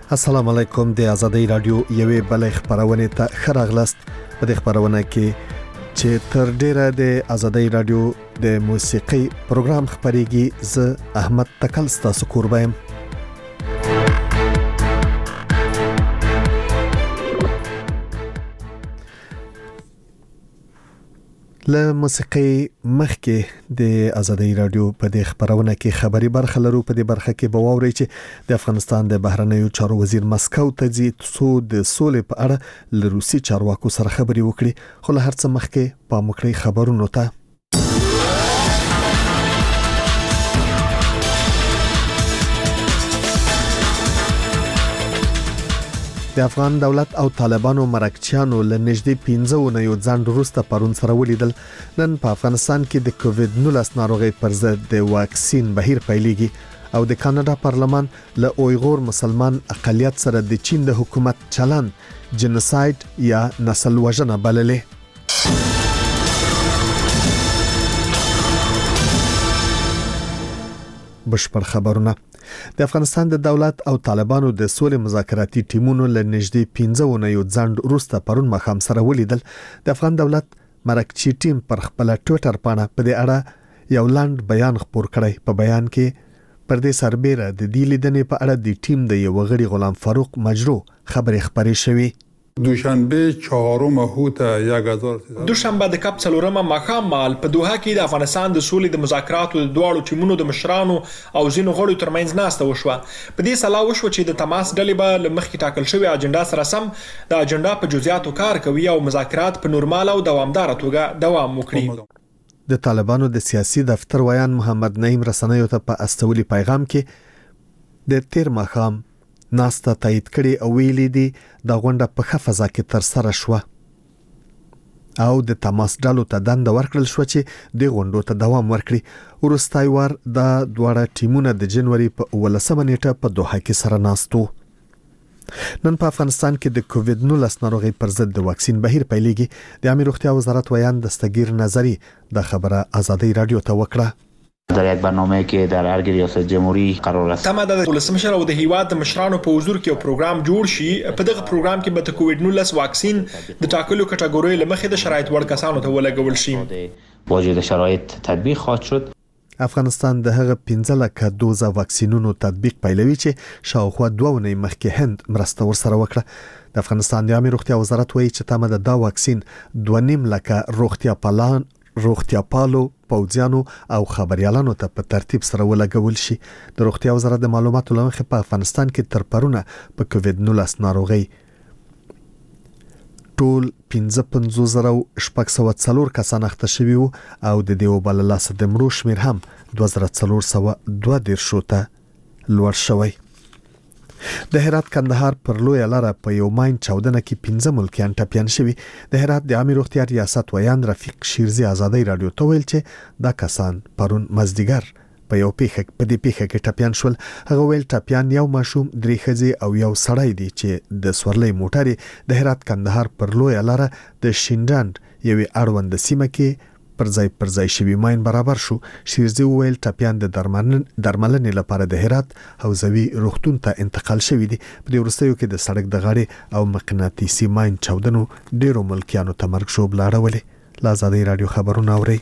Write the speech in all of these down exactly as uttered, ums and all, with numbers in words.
السلام علیکم. د آزادۍ رادیو یوې بلې خبرونه ته ښه راغلاست. په دې خبرونه کې چې تر ډیره د آزادۍ رادیو د موسیقي پروګرام خبريږي، زه احمد تکل ستاسو کوربه یم. له موسیقي مخکې د آزادۍ رادیو په دې خبرونه کې خبري برخه لرو. په دې برخه کې به واورئ چې د افغانستان د بهرنیو چارو وزیر مسکو ته ځي څو د سولې په اړه له روسي چارواکو سره خبري وکړي. خو له هر څه مخکې پام وکړئ خبرونو ته. د افغان دولت او طالبانو مرکچیانو له نږدې پنځه ونه یو ځان وروسته پرون سره ولیدل. نن په افغانستان کې د کووډ نولس ناروغي پر ضد د واکسین بهیر پیلېږي او د کاناډا پارلمان له اویغور مسلمان اقلیت سره د چین د حکومت چلن جنوساید یا نسل وژنه بللې. بشپړ خبرونه. د افغانستان د دولت او طالبانو د سولې مذاکراتي ټیمونو له نږدې پنځه ونه یو ځند وروسته پرون مخام سره ولیدل. د افغان دولت مرکچی ټیم پر خپل ټوئیټر باندې په دې اړه یو لاند بیان خپور کړی. په بیان کې پر دې سربېره د دې لیدنې په اړه د ټیم د یو غړي غلام فاروق مجرو خبرې خبرې شوې. دوشنبه چهارم هوت دوشنبه د کپ څلورمه ماښام مال په دوحه کې د افغانستان د سولې د مذاکراتو د دواړو ټیمونو د مشرانو او ځینو غړو ترمنځ ناسته وشوه. په دې سلا وشو چې د تماس ډلې به له مخکې ټاکل شوی اجنډا سره سم د اجنډا په جزئیاتو کار کوي او مذاکرات په نورمال او دوامدار توګه دوام وکړي. د طالبانو د سیاسي دفتر ویان محمد نعیم رسنیو ته په استولي پیغام کې د تیر ماښام ناسته تایید کړي او ویلي دي د غونډه په ښه فضا کې تر سره شوه او د تماس ډلو ته دنده ورکړل شو چې د غونډو ته دوام ورکړي. وروستای وار د دواړه ټیمونه د جنوري په اولسمه نیټه په دوحه کې سره ناستو. نن په افغانستان کې د کووډ نولس ناروغي پر ضد د واکسین بهیر پیلېږي. د عامه روغتیا وزارت ویان دستگیر نظری د خبره آزادۍ رادیو ته وکړه. در یک برنامه که در هر ریاست جمهوری قرار است. تمه د ولسمشر او د هیواد د مشرانو په حضور کې یو پروګرام جوړ شي. په دغه پروګرام کې به د کووډ نولس واکسین د ټاکلو کټګوري لمخې د شرایط وړ کسانو ته ولګول شي. واجد شرایط تطبیق خواهد شد. افغانستان د هغه پنځه لکه دوزه واکسینونو تطبیق پیلوي چې شاوخوا دوه ونې مخکې هند مرسته ورسره وکړه. د افغانستان د عامه روغتیا وزارت وایي چې تمه د دا واکسین دوه نیم لکه روغتیا پالان روغتیا پالو پوځیانو او خبريالانو ته په ترتیب سره ولګول شي. د روغتیا وزارت د معلوماتو لمخې په افغانستان کې تر پرونه په کووډ نولس ناروغي ټول پنځه پنځوس زره شپږ سوه څلور کسان اخته شوي وو او د دې وبللاسه د مړو شمیر هم دوه زره څلور سوه دوه دېرش ته لوړ شوی. د هرات کندهار پر لوی لاره په یو ماین چاودنه کې پنځه ملکیان ټپیان شوي. د هرات د عامه روغتیا ریاست ویان رفیق شیرزی آزادۍ رادیو ته ویل چې دا کسان پرون مازدیګر په یو پیښه په دې پیښه کې ټپیان شول. هغه ویل ټپیان یو ماشوم، درې ښځې او یو سړی دی چې د سورلۍ موټر د هرات کندهار پر لوی لاره د شینډاند یوې اړوند سیمه کې پر ځای پر ځای شوی ماین برابر شو. شیرزی ویل ټپیان د درملنې لپاره د هرات حوزوي روغتون ته انتقال شوی دي. په دې وروستیو کې د سړک د غاړې او مقناطیسي ماین چاودنو ډیرو ملکیانو ته مرګ ژوبله اړولې. له آزادۍ رادیو خبرونه اورئ.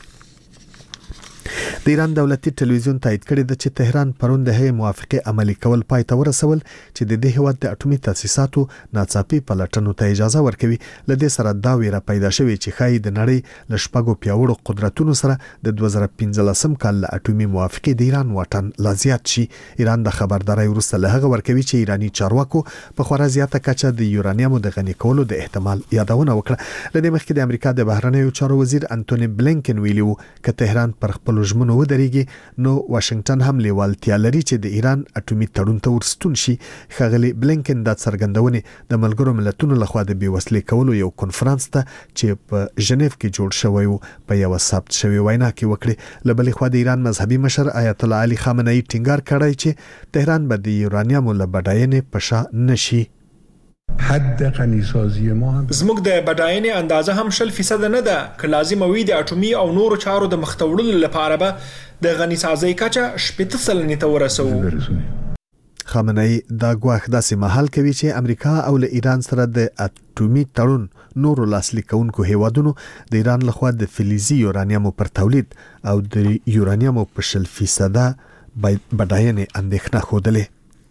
د ایران دولتي ټلویزیون تایید کړی د چې تهران پرون د هغې موافقه عملی کول پای ته ورسول چې د دې هیواد د اټومي تاسیساتو ناڅاپي پلټنو ته اجازه ورکوي. له دې سره دا ویره پیدا شوې چې ښایي د نړۍ له شپږو پیاوړو قدرتونو سره د دوه زره پنځلسم کال له اټومي موافقې د ایران واټن لا زیات شي. ایران د خبردارۍ وروسته له هغه ورکوي چې ایرانی چارواکو په خورا زیاته کچه د یورانیم د غني کولو د احتمال یادونه وکړه. له دې مخکې د امریکا د بهرنیو چارو وزیر انټونی بلینکن ویلي وو چې تهران پر خپل ژمنو ودرېږي نو واشنگټن هم لیوالتیا لري چې د ایران اټومي تړون ته ورستون شي. ښاغلي بلینکن دا څرګندونې د ملګرو ملتونو لخوا د بیوسلې کولو یو کنفرانس ته چې په ژنیف کې جوړ شوی و په یو ثبت شوی وینا کې وکړي. له بلې خوا د ایران مذهبي مشر آیت الله علي خامنه‌ای ټینګار کړی چې تهران به د یورانیم له بډاینې په شا نشي. حد غنیسازی ما هم زموږ د بډاینې اندازه هم شل فیصد نه ده که لازم وي د اټومي او نورو چارو د مختوړلو لپاره به د غنیسازۍ کچه شپږ سلنې ته ورسوو. خامنه ای دا ګواښ داسې مهال کوي چې امریکا او له ایران سره د اټومي تړون نورو لاسلیک کوونکو هیوادونو د ایران لخوا د فلزي یورانیمو پر تولید او د یورانیمو په شل فیصده بډاینې اندېښنه ښودلې.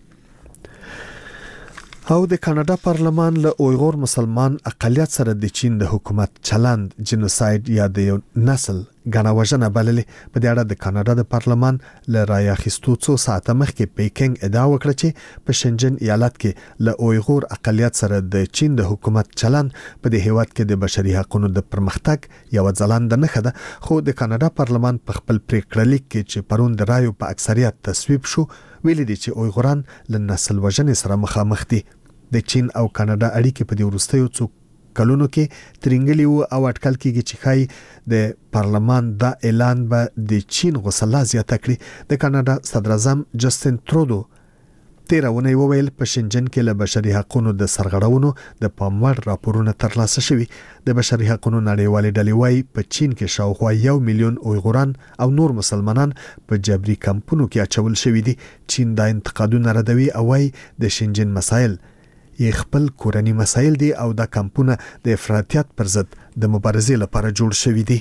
او د کاناډا پارلمان له اویغور مسلمان اقلیت سره د چین د حکومت چلند جنوساید یا د یو نسل غنا وژنه بللې. په دې اړه د کاناډا د پارلمان له رای اخیستو څو ساعته مخکې پیکنګ ادعا وکړه چې په شنجن ایالت کې له اویغور اقلیت سره د چین د حکومت چلند په دې هیواد کې د بشري حقوقو د پرمختګ یو ځلانده نښه ده. خو د کاناډا پارلمان په خپل پریکړه لیک کې چې پرون د رایو په اکثریت تصویب شو ویلي دي چې اویغوران له نسل وژنې سره مخامخ دي. د چین او کاناډا اړیکې په دې وروستیو څو کلونو کې ترنګلي وو او اټکل کېږي چې خای د پارلمان دا اعلان به د چین غوسه لا زیاته کړي. د کاناډا صدر اعظم جسټین ترودو تیرونه وویل په شنجن کې له بشري حقوقو د سرغړونو د پاموړ راپورونه ترلاسه شوي. د بشري حقوقو نړیوالې ډلې وايي په چین کې شاوخوا یو میلیون اویغوران او نور مسلمانان په جبري کمپونو کې اچول شوي دي. چین دا انتقادونه ردوي او وايي د شنجن مسایل یې خپل کورنی مسایل دي او دا کمپونه د افراطیت پر ضد د مبارزې لپاره جوړ شوي دي.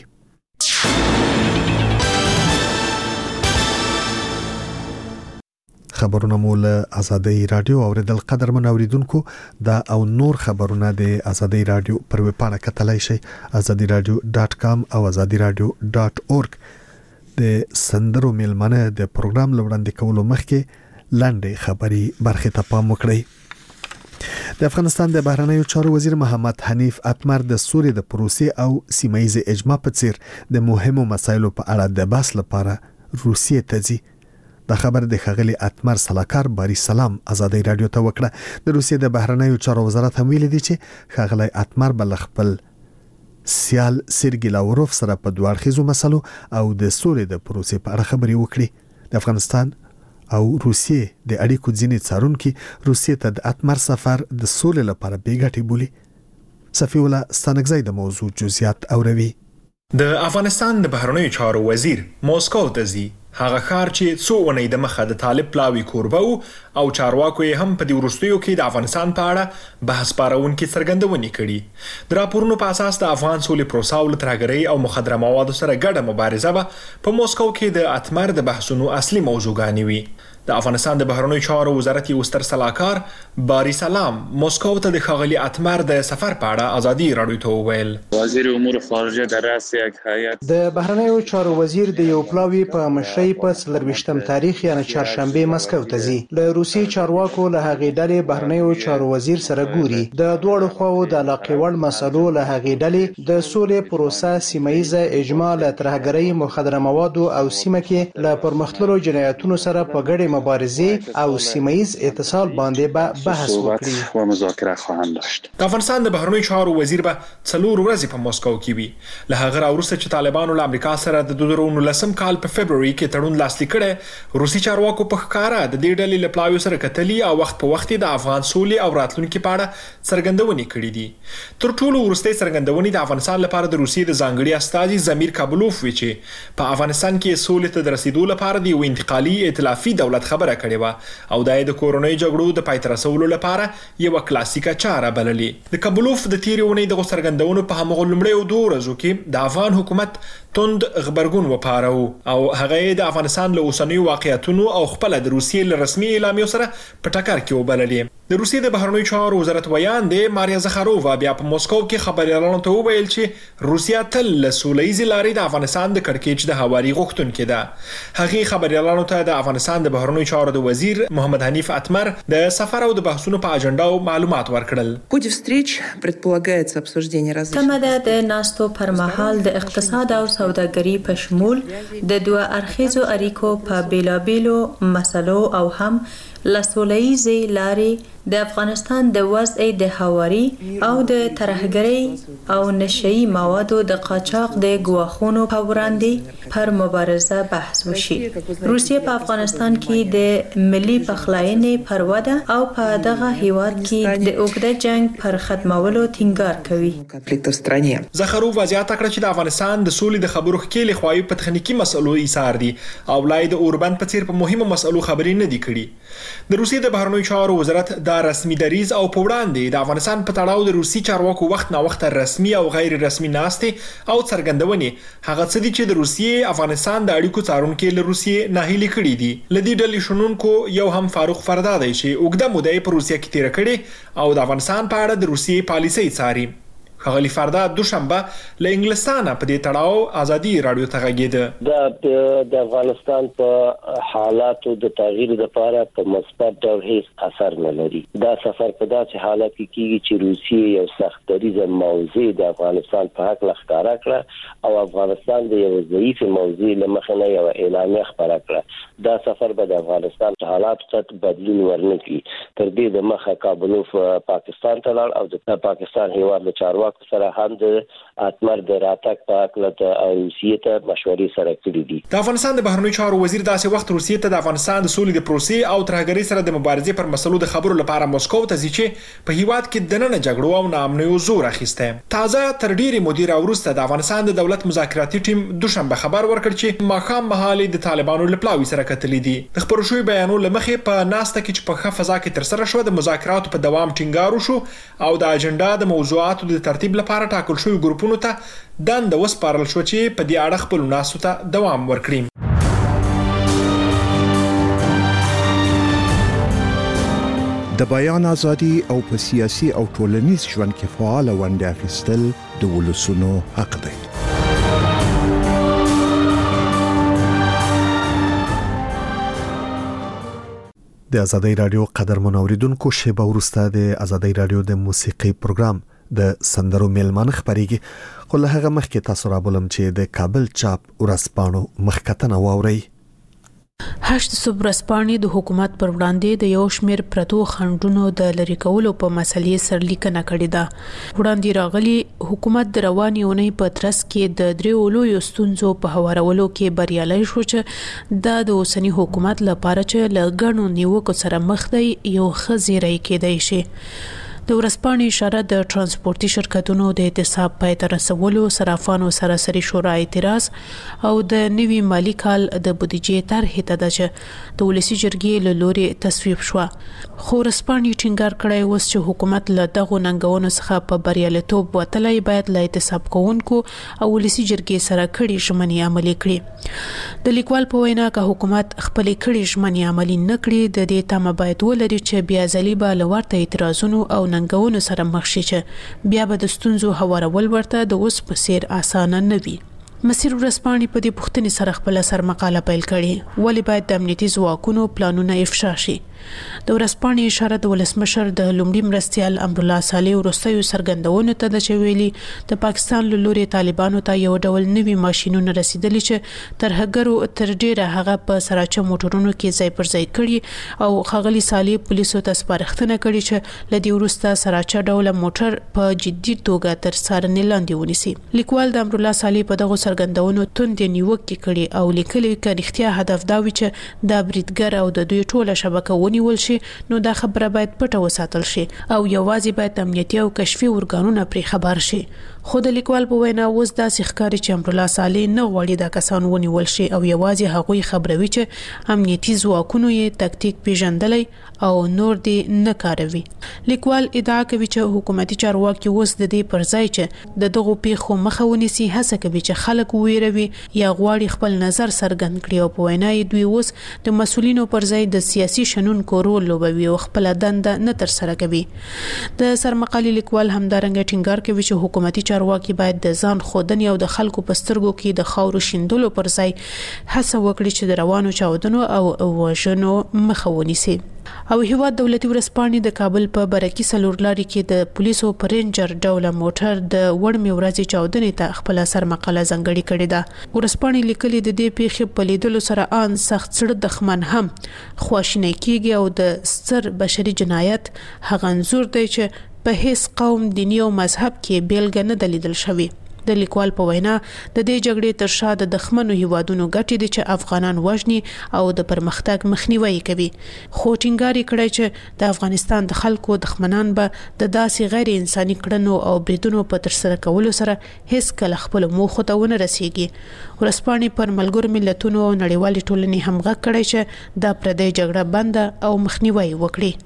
خبرونه مو له آزادۍ رادیو اوریدل. قدرمن اوریدونکو دا او نور خبرونه د آزادۍ رادیو پر ویب پاڼه کتلای شئ آزادي رادیو ډاټ کام او آزادي رادیو ډاټ اورګ. د سندرو میلمنه د پروګرام لوړاندې کولو مخکې لاندې خبري برخه ته پام وکړئ. د افغانستان د بهرنیو چارو وزیر محمد حنیف اتمر د سوریې د پروسې او سیمایي اجماع په څیر د مهمو مسایلو په اړه د بحث لپاره روسیې ته ځي. د خبر د خغلی اتمر صلاحکار باری سلام آزادۍ رادیو ته وکړه. د روسیې د بهرنیو چارو وزارت هم ویلي دی چې خغلی اتمر بل خپل سیال سرګی لاوروف سره په دوه اړخیزو مسلو او د سوریې د پروسې په اړه خبرې وکړي. د افغانستان او روسیې د اړیکو ځینې څارونکي روسیې ته د اتمر سفر د سولې لپاره بیګټې بولي. صفی الله ستانکزی د موضوع جزئیات اوروي. د افغانستان د بهرنیو چارو وزیر موسکو ته ځي. هغه ښار چې څو اونۍ د مخه د طالب پلاوي کوربه او چارواکو یې هم په دې وروستیو کې د افغانستان په اړه بحث پارونکي څرګندونې کړي. د راپورونو په اساس د افغان سولې پروسه او ترهګرۍ او مخدره موادو سره ګډه مبارزه به په موسکو کې د اتمر د بحثونو اصلي موضوعګانې وي. د افغانستان د بهرنیو چارو وزارت یو ستر صلاحکار باری سلام موسکو ته د خغلی اتمر د سفر په اړه آزادي رادیو ته وویل. وزیر امور خارجه در رأس یک هیئت د بهرنیو چارو وزیر د یو پلاوی په مشرۍ په څلرویشتم تاریخ یعنی چهارشنبه مسکو ته ځي. له روسي چارواکو له هغې ډلې بهرنیو چارو وزیر سره ګوري. د دوړو خواو د علاقې وړ مسلو له هغې ډلې د سولې پروسه سیمایي اجماع له ترهګرۍ مخدره موادو او سیمه کې له پرمختللو جنایتونو سره په ګډه مبارزه او سیمایي اتصال باندې به بحث وکړي و مذاکره خواهند داشت. د افغانستان د بهرنیو چارو وزیر به څلور ورځې په موسکو کې وي. له هغه راوروسته چې طالبانو له امریکا سره د دوه زره نولسم کال په فبروري کې تړون لاسلیک کړی، روسي چارواکو په ښکاره د دې ډلې له پلاویو سره کتلي او وخت په وخت د افغان سولې او راتلونکي په اړه څرګندونې کړې دي. تر ټولو وروستۍ څرګندونې د افغانستان لپاره د روسي د ځانګړي استازي زمیر کابلوف وی چې په افغانستان کې سولې ته د رسیدو لپاره د یو انتقالي ائتلافي دولت خبره کړې و او د د کورونی جګړو د پای ته رسولو لپاره یو کلاسیکه چاره بللې. د کابلوف د تیرې اونۍ د څرګندونو په همغه لومړیو دوه ورځو کې د افغان حکومت توند خبرګون وپاره او هغه د افغانستان له اوسنیو واقعیتونو او خپل د روسیې له رسمي اعلامیو سره په ټکر کې وبللې. د روسیې د بهرنیو چارو وزارت ویان دی ماریا زخارووا بیا په موسکو کې خبريالانو ته وویل چې روسیا تل له سولهییزې لارې د افغانستان د کړکېچ د هواري غوښتونکې ده. هغه خبريالانو ته د افغانستان د بهرنیو چارو د وزیر محمد حنیف اتمر د سفر او د بحثونو په اجنډا او معلومات ورکړل. تمه ده د ناستو پر مهال د اقتصاد او سوداګري په شمول د دوه اړخیزو اړیکو په بیلابیلو مسلو او هم لسولهییزې لارې د افغانستان د وضع د هواري او د ترهګرۍ او نشئی موادو د قاچاق د ګواښونو په وړاندې پر مبارزه بحث وشي. روسیه په افغانستان کې د ملي پخلاینې پر وده او په دغه هیواد کې د اوږده جنگ پر ختمولو ټینګار کوي. زخارووا زیاته کړه چې د افغانستان د سولې د خبرو ښکېلې خواوې په تخنیکي مسلو ایثار دي او لای د اوربند په څیر په مهمو مسلو خبرې نه دي کړي. د روسیې د بهرنیو چارو وزارت دا رسمي دریځ او په وړاندې د افغانستان په تړاو د روسي چارواکو وخت نا وخت رسمي او غیر رسمي ناستې او څرګندونې هغه څه دي چې د روسیې افغانستان د اړیکو څارونکو له روسیې ناهیلي کړي دي. لدې ډلې شنونکو یو هم فاروق فردا دی چې اوږده موده په روسیې کې تیر کړي او د افغانستان په اړه د روسیې پالیسي څاري. خغلی فردا دوشنبه له انګلستانه په دې تړاو ازادي رادیو ته غږیده. د افغانستان په حالاتو د تغییر لپاره په مثبت ډول هیڅ اثر نه لري. دا سفر په داسې حالت کې کیږي چې روسیې یو سخت دریځه موضوع د افغانستان په حق لخکاره کړه او افغانستان د یو ضعیف موضوع لمخه نه یو اعلامیه خبره کړه. دا سفر به د افغانستان په حالات څخه بدلون ورنکړي. تر دې د مخه کابلوف پاکستان ته لاړ او د پاکستان هیواد له چارواکو سره هم د اتمر د راتګ په اړه د روسیې ته مشورې سره کړې دي. د افغانستان د بهرنیو چارو وزیر داسې وخت روسیې ته د افغانستان د سولې د پروسې او ترهګرۍ سره د مبارزې پر مسلو د خبرو لپاره مسکو ته ځي چې په هیواد کې د نن جګړو او ناامنیو زور اخیسته. تازه تر ډیره مدیر وروسته د افغانستان د دولت مذاکراتي ټیم دوشنبه خبر ورکړ چې ماخام مهالي د طالبانو لپلاوي سره کتلې دي. د خبرو شوی بیانو لمخې په ناسته کې چې په ښه فضا کې تر سره شو د مذاکراتو په دوام ټینګار وشو او د اجنډا د موضوعاتو د ترتیب لپاره ټاکل شوی ګروپونو ته دند وسپارل شو چې په دې اړه خپل ناسو ته دوام ورکړي. د بیان ازادي او په سیاسي او ټولنیز ژوند کې فعال ونډه اخیستل د ولسونو حق دی. د ازادي رادیو قدرمن اوریدونکو شیبه وروسته د ازادي رادیو د موسیقي پروګرام د سندرو میلمانه خبريږي. خو له هغه مخکې تاسو را بولم چې د کابل چاپ ورسپانو مخکتنه واوري. هشت سوبرسپانې د حکومت پر وړاندې د یو شمېر پرتو خنډونو د لری کولو په مسلې سرلیکنه کړې ده. وړاندې راغلي حکومت د رواني اونۍ په ترڅ کې د دریو لویو ستونزو په هوارولو کې بریالي شو چې د اوسنی حکومت لپاره چې لږ نیوکو سره مخ دی یو خزيري کېدای شي. د ورسپانې اشاره د ترانسپورتي شرکتونو د اعتصاب پای ته رسولو، صرافانو سراسري شورا اعتراض او د نوي مالی کال د بودیجې طرحې ته ده چې د ولسي جرګې له لوري تصویب شوه. خو ورسپانې ټینګار کړی اوس چې حکومت له دغو ننګونو څخه په بریالیتوب وتلی باید له اعتصاب کوونکو او ولسي جرګې سره کړي ژمنې عملي کړي. د لیکوال په وینا که حکومت خپلې کړي ژمنې عملي نه کړي د دې تمه باید ولري چې بیا ځلې به له ورته اعتراضونو او ننګونو سره مخ شي چې بیا به د ستونزو هوارول ورته د اوس په څیر اسانه نه وي. مسیر ورسپانې په دې پوښتنې سره خپل سر مقاله پیل کړي ولې باید د امنیتي ځواکونو پلانونه افشا شي. د ورسپانې اشاره د ولسمشر د لومړي مرستیال امرالله صالح وروستیو څرګندونو ته د چويلي د پاکستان له لوري طالبانو ته یو ډول نوي ماشينونه رسیدلي چې ترهګرو تر ډیره هغه په سراچه موټرونو کې ځای پر ځای کړي او خغلی صالح پولیسو ته سپارښتنه کړې چې لدی وروسته سراچه ډول موټر په جدي توګه تر څارنې لاندې ونیسي. لیکوال د امرالله صالح په دغه څرګندونو توند نیوکه کړي او لیکلي چې اختیار هدف دا وي چې د بریټګر او د دوی ټوله شبکه ونیول شي نو دا خبره باید پټه وساتل شي او یوازې باید امنیتي او کشفي ارګانونه پرې خبر شي. خو د لیکوال په وینا اوس داسې ښکاري چې امرالله صالح نه غواړي دا کسان ونیول شي او یوازې هغوی خبروي چې امنیتي ځواکونو یې تکتیک پیژندلی او نور دې نه کاروي. لیکوال ادعا کوي چې حکومتي چارواکي اوس د دې پر ځای چې د دغو پیښو مخه ونیسي هڅه کوي چې خلک وویروي یا غواړي خپل نظر څرګند کړي او په وینا یې دوی اوس د مسؤلینو پر ځای د سیاسي شنونکو رول لوبوي او خپل دنده نه تر سره کوي. د سرمقالي لیکوال همدارنګه ټینګار کوي چې حکومتي چارواکي باید د ځان خودنې او د خلکو په سترګو کې د خاورو شیندلو پر ځای هڅه وکړي چې د روانو چاودنو او وژنو مخه ونیسي. او هیواد دولتي ورسپانې د کابل په برکي سلورلاري کې د پولیسو پرنجر ډوله موټر د وړمې ورځې چاودنې ته خپل سر مقاله ځانګړې کړې ده. ورسپانې لیکلي د دې پیښې په لیدلو سره ان سخت سړه دښمن هم خواشینی کیږي او د ستر بشري جنایت هغه انځور دی چې په هیڅ قوم، دیني او مذهب کې بیلګه نه دلیدل شوی. د لیکوال په وینا د دې جګړې تر شا د دښمنو هیوادونو ګټې دي چې افغانان وژني او د پرمختګ مخنیوي کوي. خو ټینګار کړی چې د افغانستان د خلکو دښمنان به د داسې غیر انساني کړنو او بریدونو په ترسره کولو سره هیڅ کله خپل موخو ته ونه رسیږي. ورځپاڼې پر ملګرو ملتونو او نړیوالې ټولنې هم غږ کړی چې دا پردی جګړه بنده او مخنیوي وکړي.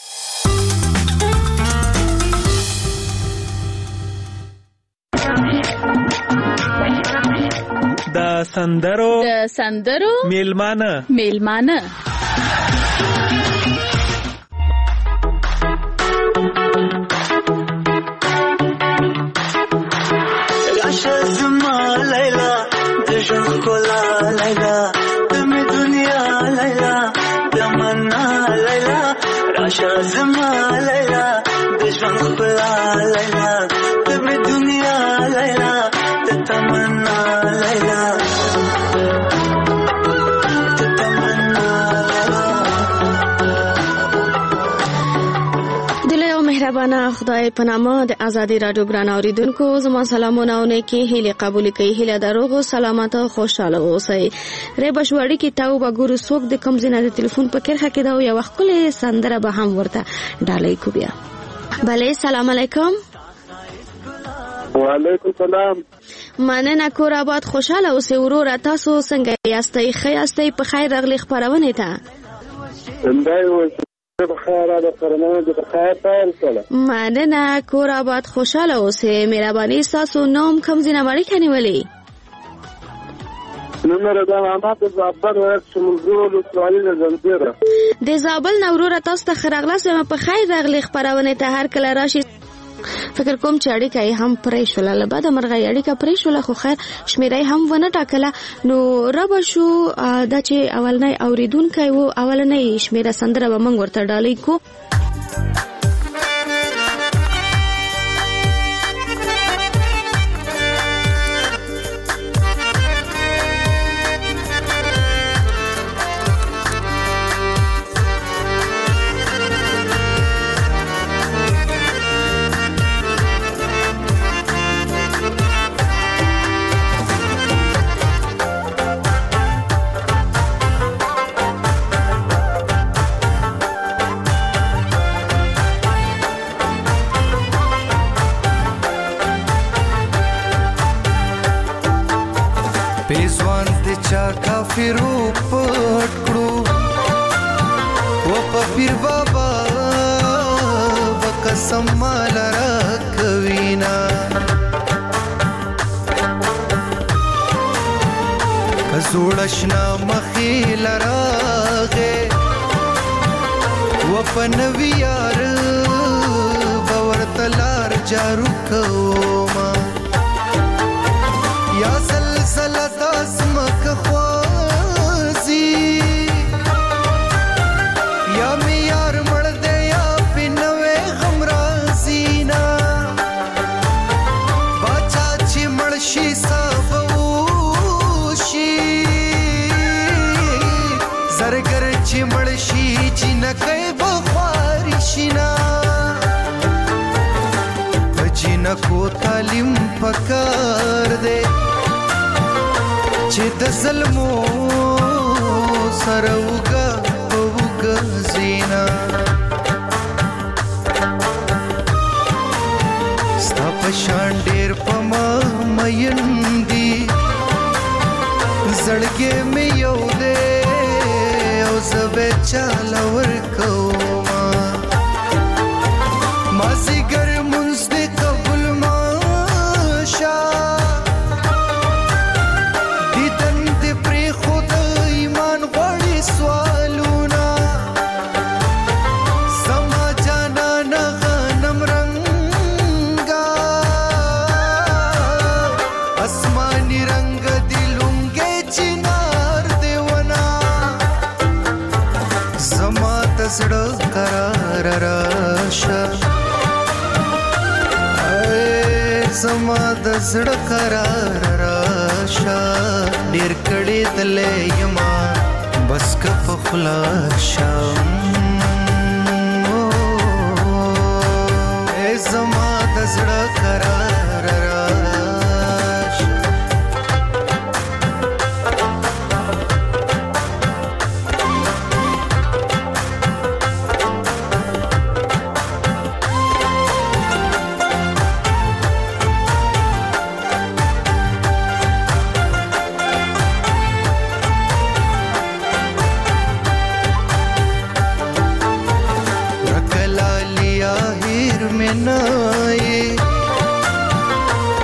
د سندرو د سندرو میلمانه میلمانه راشه زما لیلا د ژوند ښکلا لیلا د مې دنیا لیلا د منا لیلا راشه زما لیلا د ژوند ښکلا لیلا د مې دنیا لیلا د تمنا لیلا مهربانه خدای په نامه د ازادي رادیو ګران اوریدونکو زما سلامونه او نیکی هیله قبول کړئ. هیله دروغ سلامت او خوشاله اوسئ. ری بشوړی کې تاو بګورو څوک د کم زینه د ټلیفون په کرخه کې دا یو وخت کله سندره به هم ورته ډالۍ کو بیا. بله سلام علیکم. وعلیکم السلام. مننه کور آباد خوشاله اوسئ ورور. تاسو څنګه یاستئ؟ ښه یاستئ؟ په خیر راغلی خبرونه ته. اندای بخیر د پرمنه د بخیر پیل کړه. مننه کور آباد خوشاله اوسئ. مهرباني تاسو نوم کوم ځای نه مړی کنيولې؟ نومره د محمد زابل ورک شمولګو لسوالي د زنجیره د زابل نورو تاسو ته خراغلاس په خیر راغلی خبرونه ته هر کله راشي. فکر کوم چې اړیکه یې هم پرې شوله له بعده مرغۍ اړیکه پرې شوله خو خیر شمیره یې هم ونه ټاکله. نو ربه شو دا چې اولنی اوریدونکی و اولنی شمیره سندره به موږ ورته ډالۍ کو. پیزوان ته چا کافرو پټ کړو و په پیر بابا وقسم مال را کوینا کزوړشنا مخیل راغه و په نوی یار باور تلار جارو کوما یا زلزلہ داسمک خوازی یا میار مڑ دے یا پنوے غمرازینا باچا چی مڑشی سابوشی زرگر چی مڑشی چی نکے بخوارشینا جنکو تعلیم پکار دے چې د ظلمو سره وګا وګا زینا ستا پشان ډیر پما مېندي زړګې مې یو دې او زبې چاله ورکوما مازی ګر منځ دې قبول ماشا زړه قرار راشه اے زما د زړه قرار راشه ډیر کړي دلې یما بس کف خلاصه اے زما د زړه قرار راشه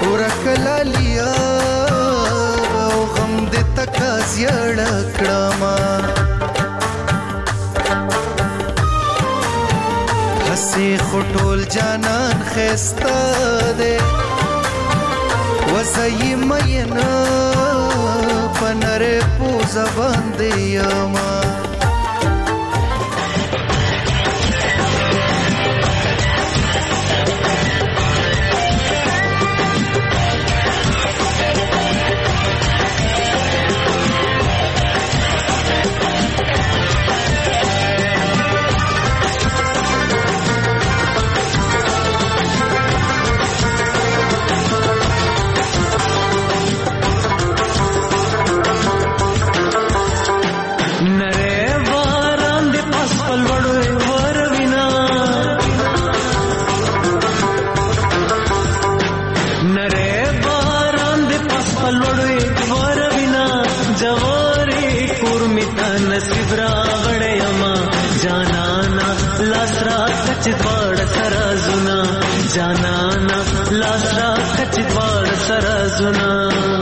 ورکلالیا او غم دې تکا زیړه کړما هسي خټول جانان خسته دې وزای مینا پنر پوزا باندې یما جانانا لاسرا کچدوار سرازنا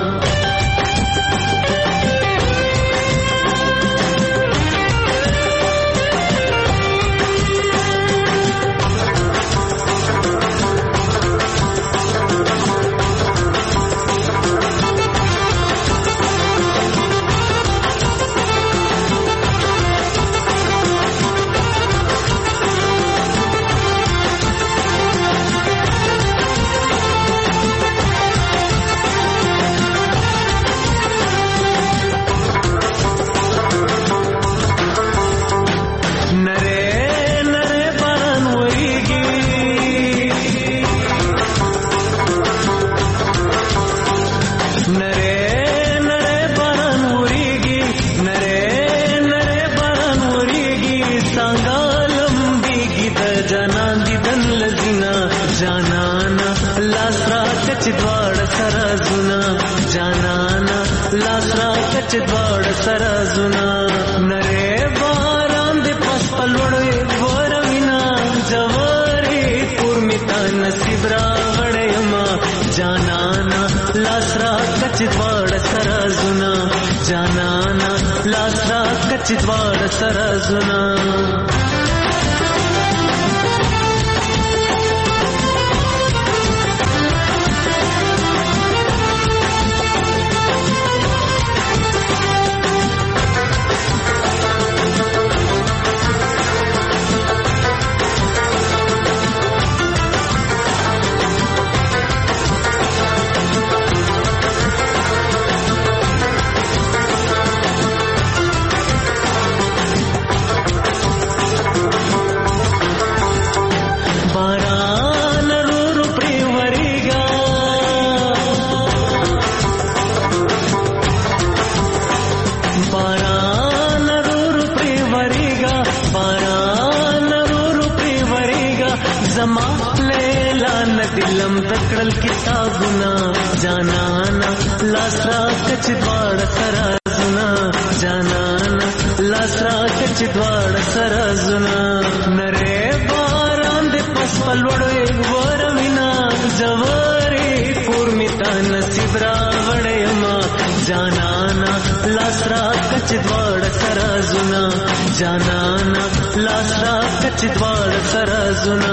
چدوار سرازنا نره باران دې پس پلوړې ورمینا جواري پورمیتا نصیب راغړې ما جانانا لاسرا کچدوار سرازنا جانانا لاسرا کچدوار سرازنا دکړل کتابونه جانانا لاسرا کچدوار سرازنا جانانا لاسرا کچدوار سرازنا نره باران دې پس پلوړې ورمینا جواري پورمیتا نصیب راغړې ما جانانا لاسرا کچدوار سرازنا جانانا لاسرا کچدوار سرازنا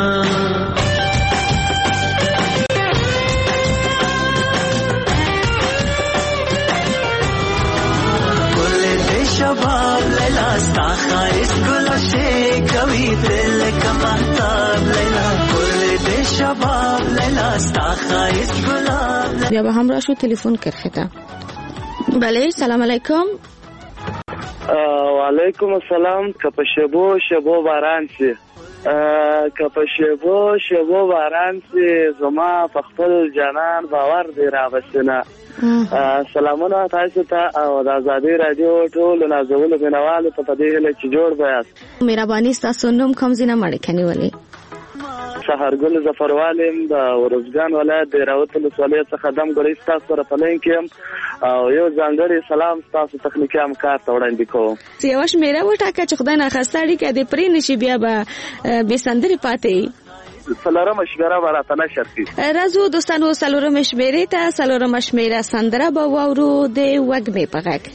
شباب لیلا ستا خائست گلوشے کوي دل کا محتاب لیلا کل دے شباب لیلا ستا خائست گلاب بیا به هم راشو تلفن کرخته. بله سلام علیکم. و علیکم السلام. کپ شبو شبو باران سي کپ شبو شبو باران سي زما خپل جانان باور دی را وسنه. سلامونه تاسو ته او د آزادۍ رادیو ټول نازولو بنوالو ته په دې هله چې جوړ بیاست. مهرباني ستاسو نوم کوم ځینه مړ کني ولې سحرګل ظفروالم د ورزګان ولایت د راوتل ولایت څخه دم غړي تاسو سره پلین کې او یو ځانګړي سلام تاسو تخنیکی همکار ته وړاندې کوم. سیاوش میرا وټاکه چې خدای نه خستاړي کې د پرې نشي بیا به به سندري پاتې څلورم شمیره به راته نشر کړي. راځو دوستانو څلورم شمیرې ته. څلورم شمیره سندره به واورو د وږمې په غږ.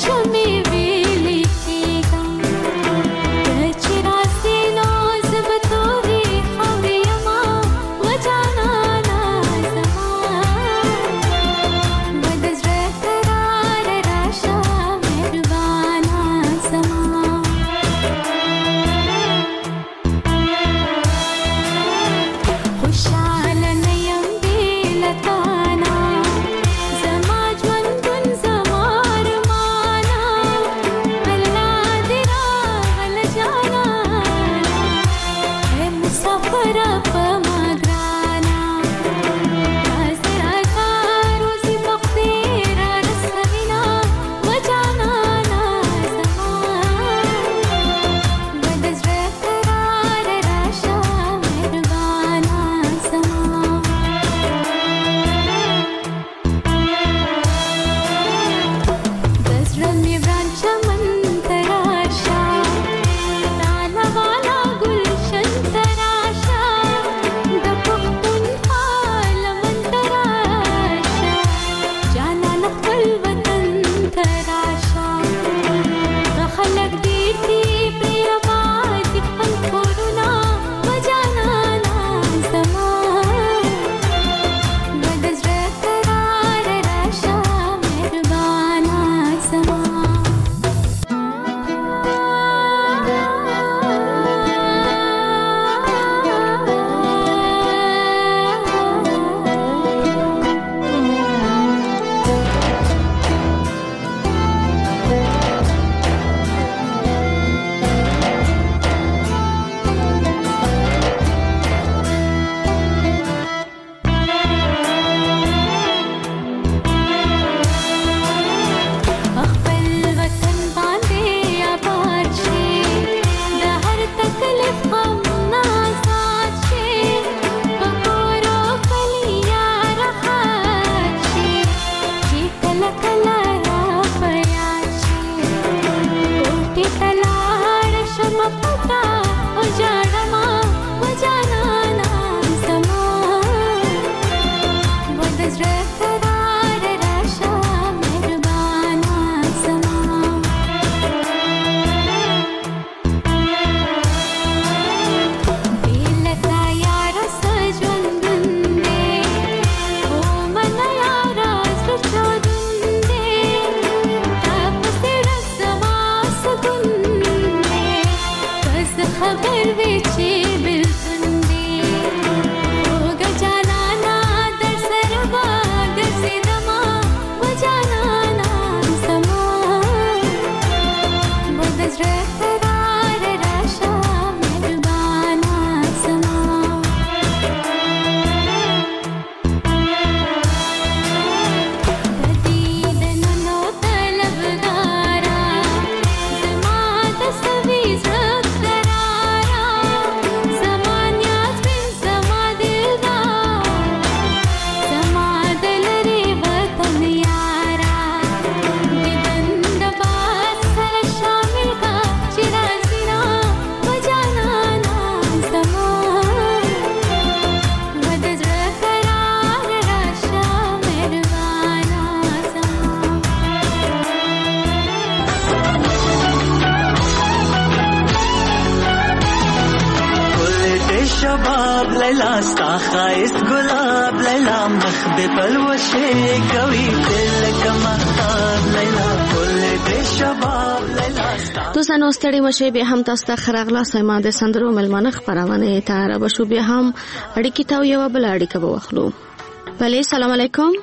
لیلا ستا خایست گلاب لیلا مخ دې پلوشه کوي دل کما لیلا ټول دې شباب لیلا دوستانو ستړي مشه به هم تاسو ته خراغلا سیمه د سندرو ملمنه خبرونه ته را بشو به هم اړیکی تاو یو بل اړیکه به واخلو. بله سلام علیکم.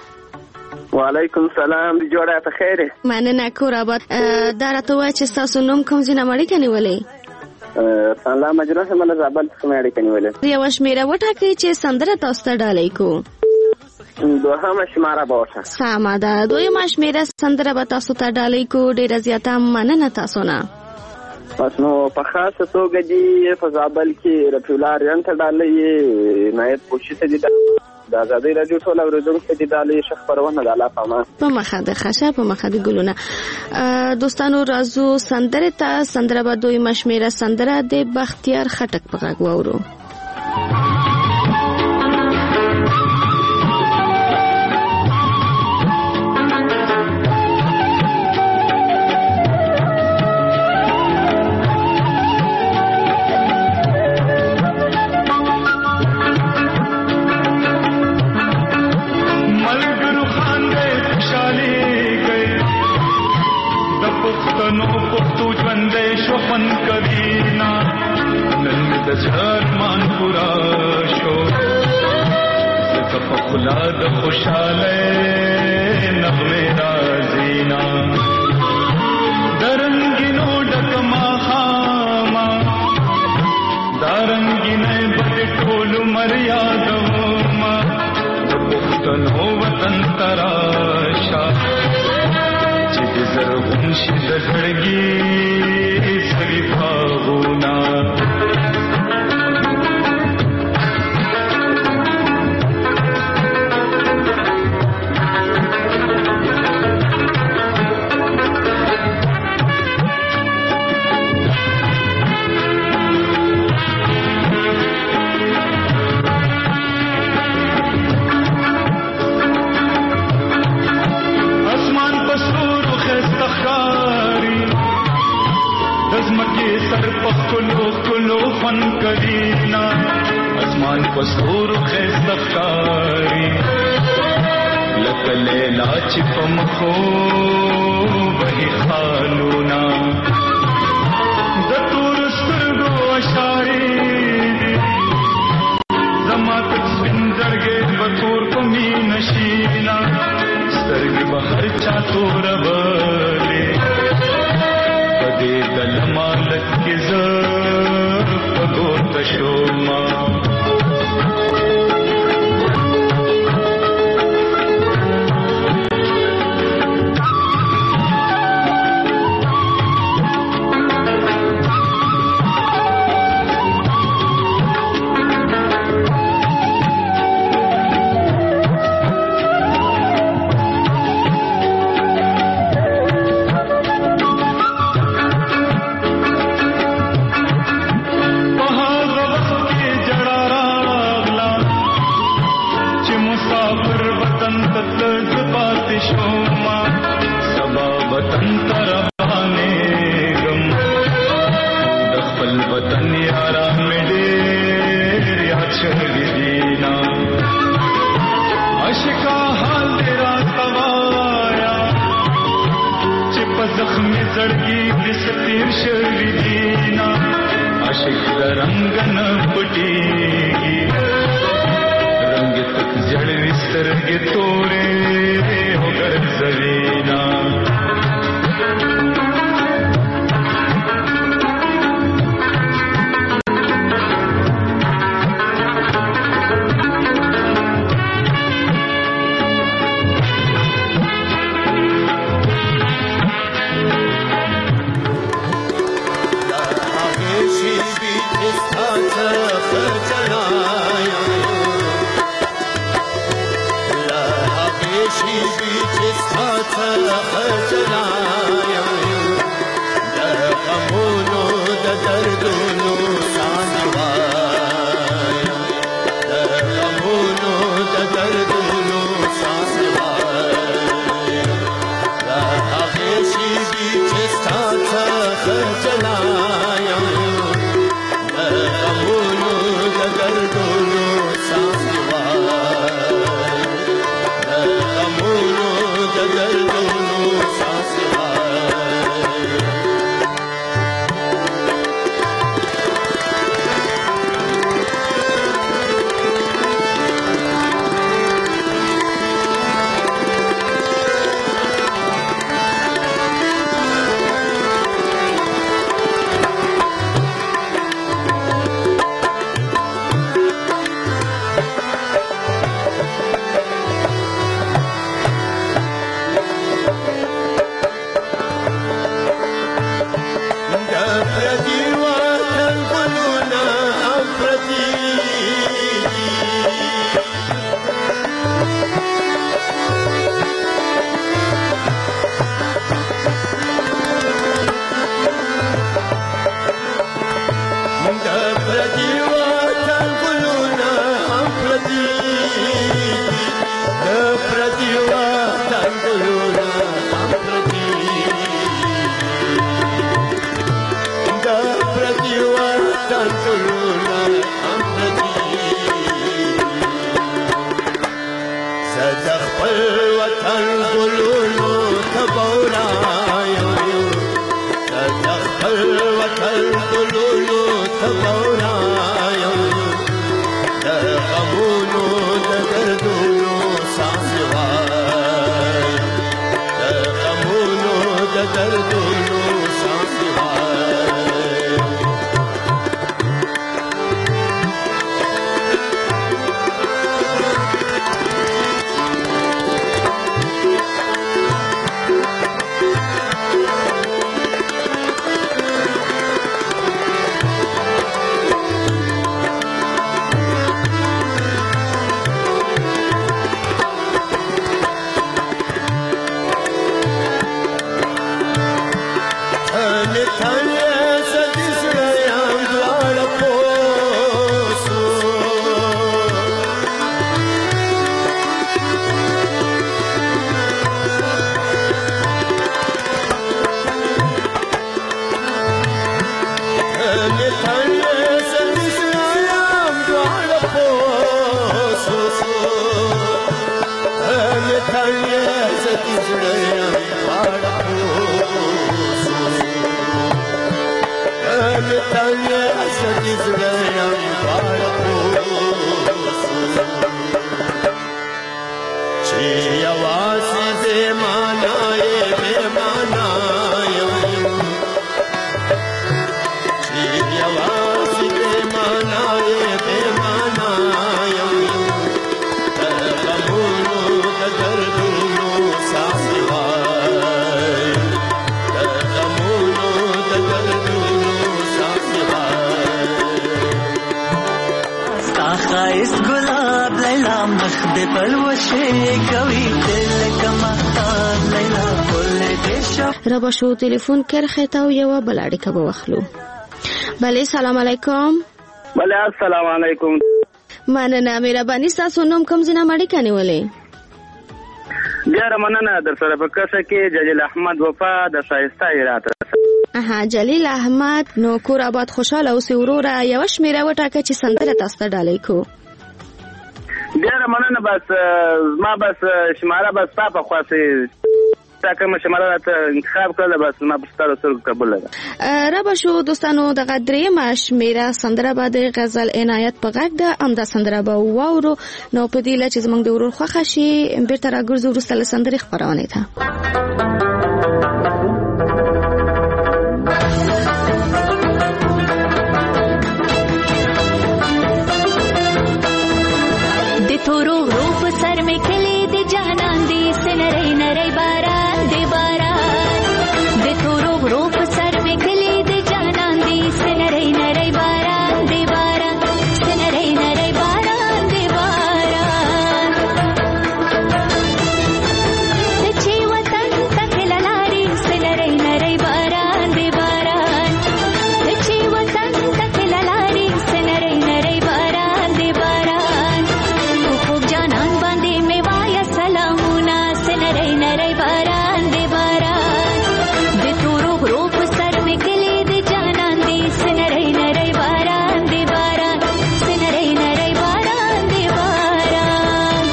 وعلیکم السلام دی جوړه په خیره. مننه کور آباد. دا راته وای چې تاسو نوم کوم ځینه مړی کني ولې؟ سلام مجلس من زابل څخه مړی کني ولې؟ یو شمیره وټاکي چې سندره تاسو ته ډالۍ کو. دوهمه شماره به وټه. سمه ده. دویمه شمیره سندره به تاسو ته ډالۍ کو. ډیره زیاته مننه تاسو نه. پس نو په خاصه توګه دی په زابل کې رفیع الله ریان ته ډالۍ نایب پوښتنه ته دی د ازادي رادیو ټول اوریدونکو ته د علی شخ پرونه د الله پامان په مخه د خشه په مخه د ګلونه. دوستانو رازو سندره ته سندره به دوی مشمیره سندره د بختیار خټک په غږ وورو. ارمان پورا شو زکه په خلا د خوشاله نغمه رازینا درنګینو ډکما خاما دارنګینه بد ټول مریادوما د پښتنو وطن تراشا چې د زرغون شي د زړګي سړي باغونه کلو کلو فن کرینا اسمان پستور خستخاری لکلے لاچ پمخو بہی خالونا دتور سترگو اشاری زما تک سندرگے بطور کمی نشینا سترگی بہر چاتور بلے پدے دل مالک کی زر پگو تشوما الوطن ګلونو ته بورا زما خایست ګلاب لیلا مخ دې پلوشې کوي دل کما لیلا کول دې شو ربا شو تلیفون کرخه تا یو بل اړیکه به واخلو. بله سلام علیکم. بله السلام علیکم. مننه مهرباني تاسو نوم کوم ځای نه اړیکه نیولې؟ بیا مننه در سره په کسه کې جلیل احمد وفا د شایسته ایرات. اها جلیل احمد نو کور آباد خوشاله اوسې وروره یو شمیره وټاکه چې سندره تاسو ته ډالۍ کو. بیا مننه بس ما بس شماره بس په خاصه تاکه شماره ته انتخاب کړل بس ما په ستاره سره قبول لګا. رب شو دوستانو د غدرې مشمیره سندره باندې غزل عنایت په غږ ده امدا سندره به واورو نو په دې لچ زمنګ د ورور خوښه شي بیرته راګرځو ورسته سندره خبرونه ده. تورو روپ سر میں کھلے دے جانان دی سنرے نرے باران دے باران دے تورو روپ سر میں کھلے دے جانان دی سنرے نرے باران دے باران سنرے نرے باران دے باران چھی وطن تک للاری سنرے نرے باران دے باران چھی وطن تک للاری سنرے نرے باران دے باران جانان باندې می وایا سلامونه سنرې نرې باران دې باران د تورو غروب سر می کلی دې جانان دې سنرې نرې باران دې باران سنرې نرې باران دې باران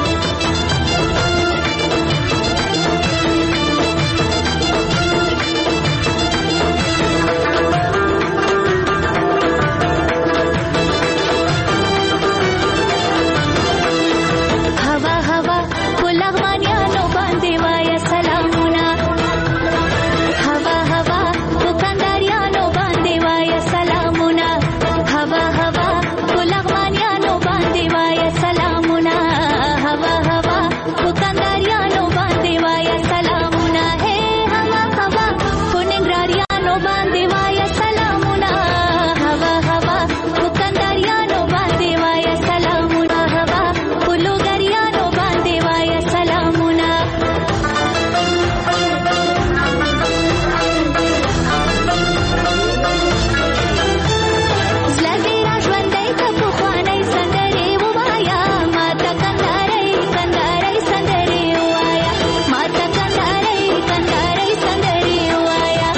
हवा हवा पुलगमानियानो बांधे वाया सलामुना हवा हवा पुकंदारियानो बांधे वाया सलामुना हवा हवा पुलगमानियानो बांधे वाया सलामुना हवा हवा पुकंदारियानो बांधे वाया सलामुना हे हवा हवा पुनिंग्रारियानो बांधे वाया सलामुना हवा हवा पुकंदारियानो बांधे वाया सलामुना हवा पुलुगरियानो बांधे वाया सलामुना زلګي را ژوندۍ ته پخوانۍ سندرې ووایا ماته کندارۍ کندارۍ سندرې ووایا ماته کندارۍ کندارۍ سندرې ووایا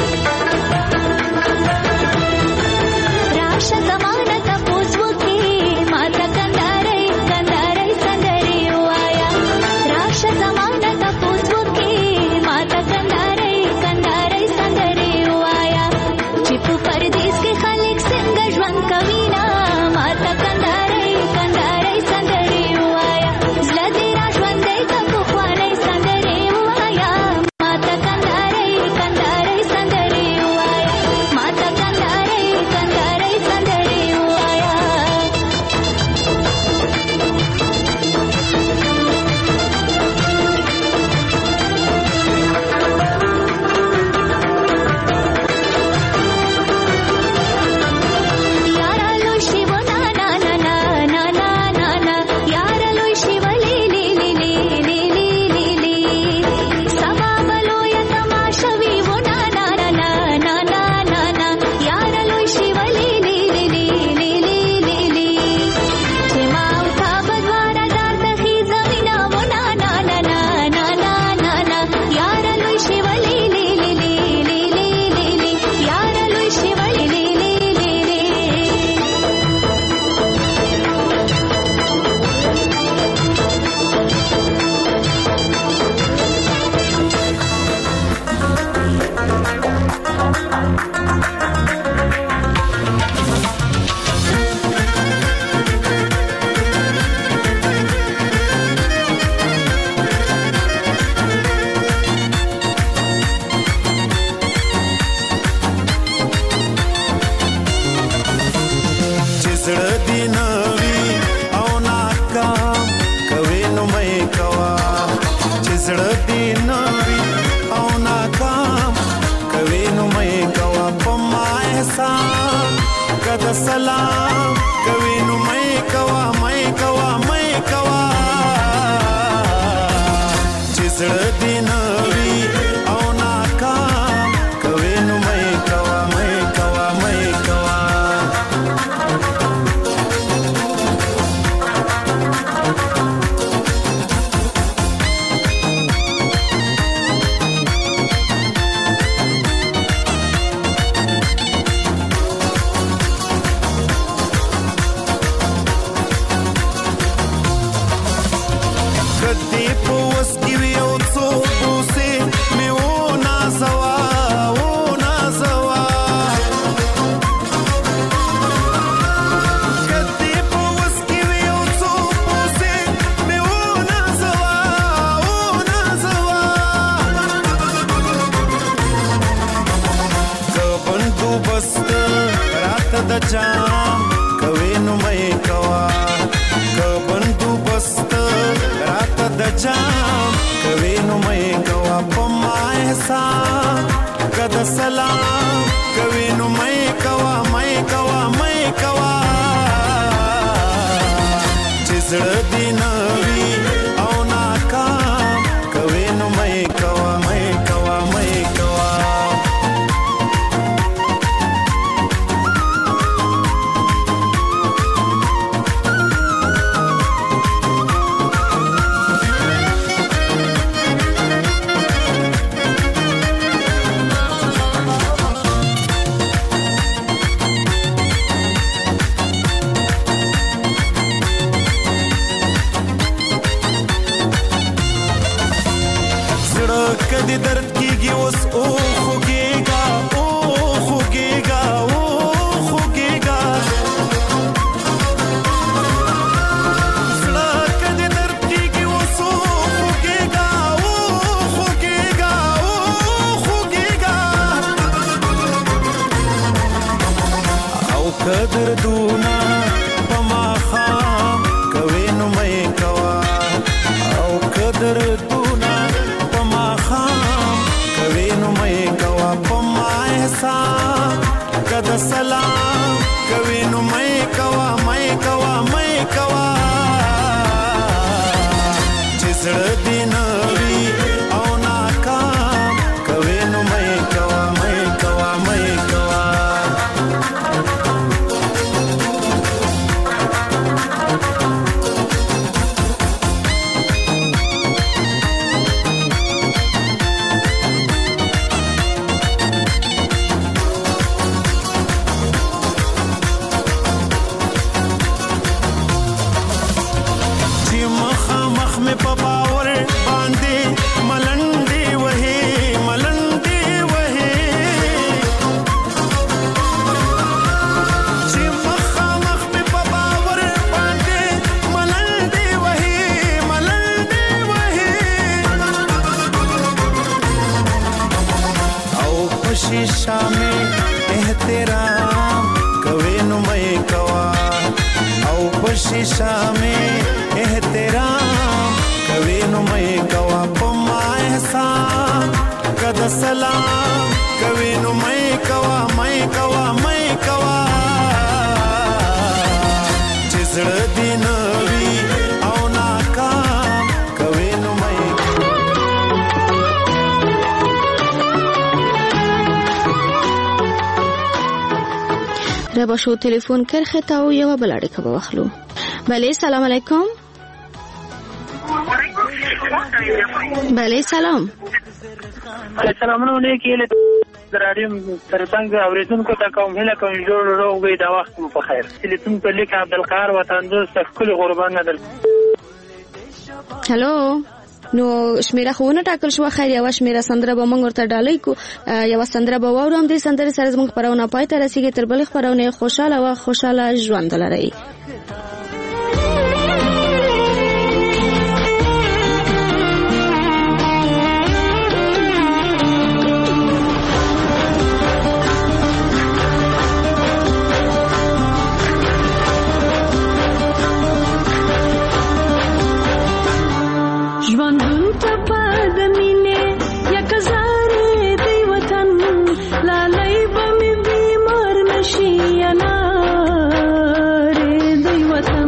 راشه زمانه تپوس وکړي ماته کندارۍ کندارۍ سندرې ووایا راشه زمانه تپوس وکړي ماته کندارۍ کندارۍ سندرې ووایا چې په پردیس کې خلک څنګه ژوند کوي نه ماته کندارۍ کندارۍ سندرې ووایا زړه دې را ژوندۍ که پخوانۍ سندرې ووایا ماته کندارۍ کندارۍ سندرې ووایا ماته کندارۍ کندارۍ سندرې ووایا यारा लो शिव ना ना ना ना ना ना ना ना यारा लो शिव ली ली ली ली ली ली ली ली सभा बलो या तमाशवी वो ना ना ना ना ना ना ना ना यारा लो शिव ली ली ली ली ली ली ली ली छमा उठा बदवारा दार तखी जमीना वो ना ना ना ना ना ना ना ना यारा लो शिव ली ली ली ली ली ली ली ली यारा लो शिव ली ली ली ली ली چزړه دی نوی او ناکام کوي نو مې کوا چزړه دی نوی او ناکام کوي نو مې کوا په ما احسان کده سلام کوي نو مې کوا مې احسان کده سلام کوي نو مې کوا مې کوا مې کوا چې زړه دې نوي او ناکام کوي نو مې کوا مې کوا مې کوا کدی درد کیږي اوس او خوګيګا او خوګيګا او خوګيګا سلا کدی درد کیږي اوس او خوګيګا او خوګيګا او خوګيګا او قدر دونا پما خام کوي نو مې کوا او قدر دونا کوي نو مې کوا پما احسان کده سلام کوي نو مې کوا مې کوا مې کوا چې زړه دې نوي او ناکام کوي نو مې کوا مې کوا مې کوا په باور باندې ملنډي وهي ملنډي وهي چې مخامخ په باور باندې ملنډي وهي ملنډي وهي او په شیشه مې احترام کوي نو مې کوا او په شیشه مې احترام کوي نو مې کوا پما احسان کده سلام کوي نو مې کوا مې کوا مې کوا چې زړه دې نوي او ناکام کوي نو مې ربا شو تلیفون کرخه تا او یو بل اړیکه به واخلو. بله سلام علیکم. بله سلام. سلامونه علیکم. دراریم ترڅنګ اوریدونکو ته کوم هله کوم جوړ روغ دا وخت مو په خیر. تلیفون په لیک عبدالقهار وطن دوست خپل قربان ندل. هالو نو شمیره خو نه ټاکل شو خیر یو شمیره سندره به موږ ورته ډالۍ کو یو سندره به واورم دې سندره سره موږ خبرونه پای ته رسیدي تر بل خبرونه خوشاله او خوشاله ژوند لري. لالی بمی بیمار نشی انا ری دی وطن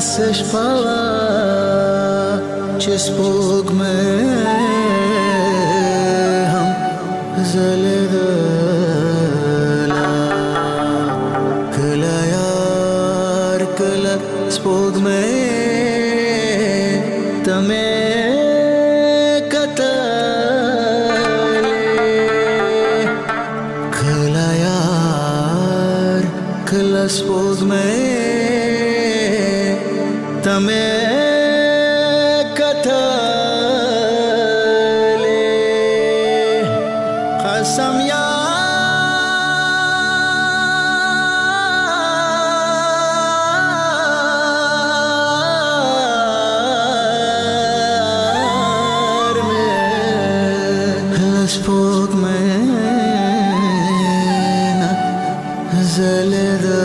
داسې شپه وه چې سپوږمۍ هم ځلېدله کله یار کله سپوږمۍ ته مې سپوږمۍ ته مې کتلې قسم یار مې سپوږمۍ نه ځلېده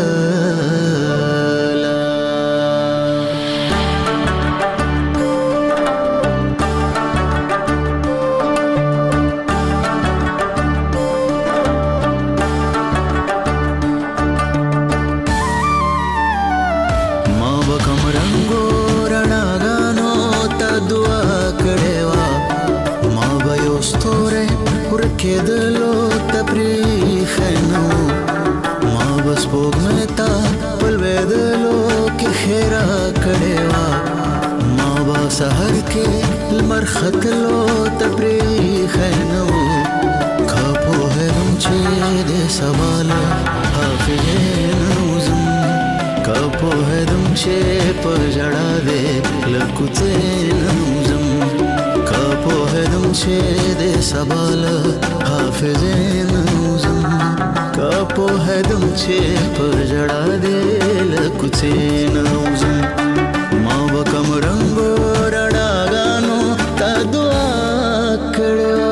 کېدلو ته پرېښنو ما به سپوږمۍ ته په لوېدلو کې ښېرا کړې وه ما به سحر کې لمر ختلو ته پرېښنو که پوهېدم چې د سبا له حافظې نه وځم که پوهېدم چې په ژړا دې له کوڅې نه وځم که پوهېدم چې د سبا له حافظې نه وځم که پوهېدم چې په ژړا دې له کوڅې نه وځم ما به کمرنګو رڼاګانو ته دعا کړې وه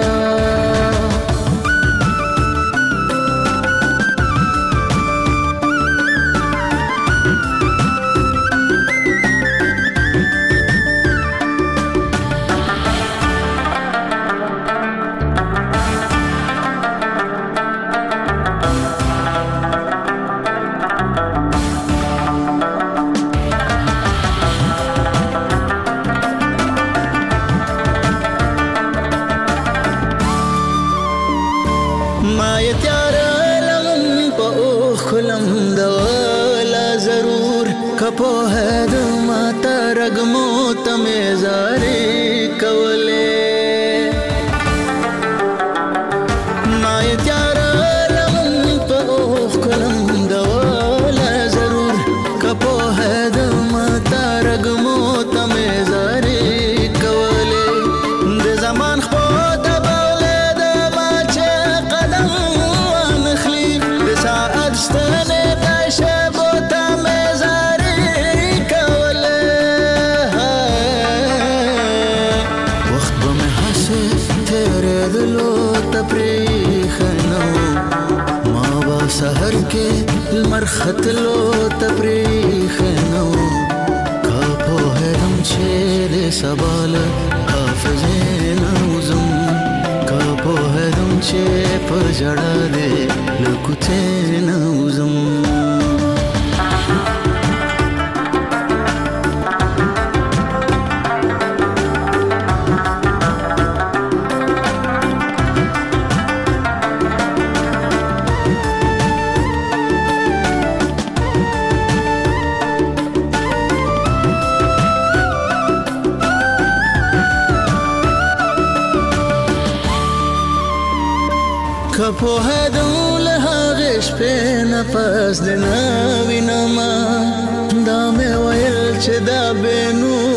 پوهېدم ته رګمو ته مې زارې کولې ما یې تیاره لمن په اوښکو لمدوله ضرور که پوهېدم ته رګمو ته مې زارې کولې د زمان خپو ته بولېدمه چې قدم وانخلي د ساعت ستنې د شېبو ته مې سحر کې لمر ختلو ته پرېښنو که پوهېدم چې د سبا له حافظې نه وځم که پوهېدم چې په ژړا دې له کوڅې نه وځم که پوهېدم له هغې شپې نه پس د نه وینمه دا مې ویل چې دا بې نور